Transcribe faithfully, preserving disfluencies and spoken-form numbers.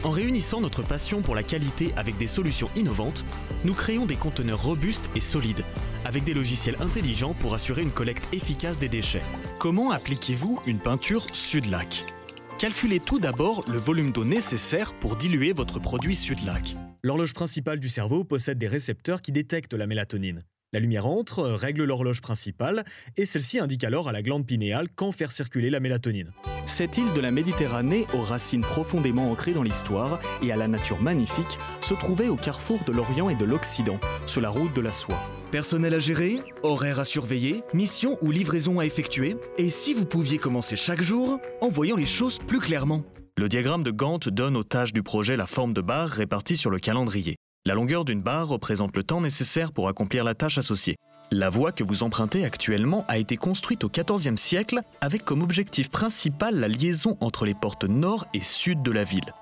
En réunissant notre passion pour la qualité avec des solutions innovantes, nous créons des conteneurs robustes et solides, avec des logiciels intelligents pour assurer une collecte efficace des déchets. Comment appliquez-vous une peinture Sudlac ? Calculez tout d'abord le volume d'eau nécessaire pour diluer votre produit Sudlac. L'horloge principale du cerveau possède des récepteurs qui détectent la mélatonine. La lumière entre, règle l'horloge principale, et celle-ci indique alors à la glande pinéale quand faire circuler la mélatonine. Cette île de la Méditerranée, aux racines profondément ancrées dans l'histoire et à la nature magnifique, se trouvait au carrefour de l'Orient et de l'Occident, sur la route de la soie. Personnel à gérer, horaires à surveiller, mission ou livraison à effectuer. Et si vous pouviez commencer chaque jour en voyant les choses plus clairement ? Le diagramme de Gantt donne aux tâches du projet la forme de barres réparties sur le calendrier. La longueur d'une barre représente le temps nécessaire pour accomplir la tâche associée. La voie que vous empruntez actuellement a été construite au quatorzième siècle avec comme objectif principal la liaison entre les portes nord et sud de la ville.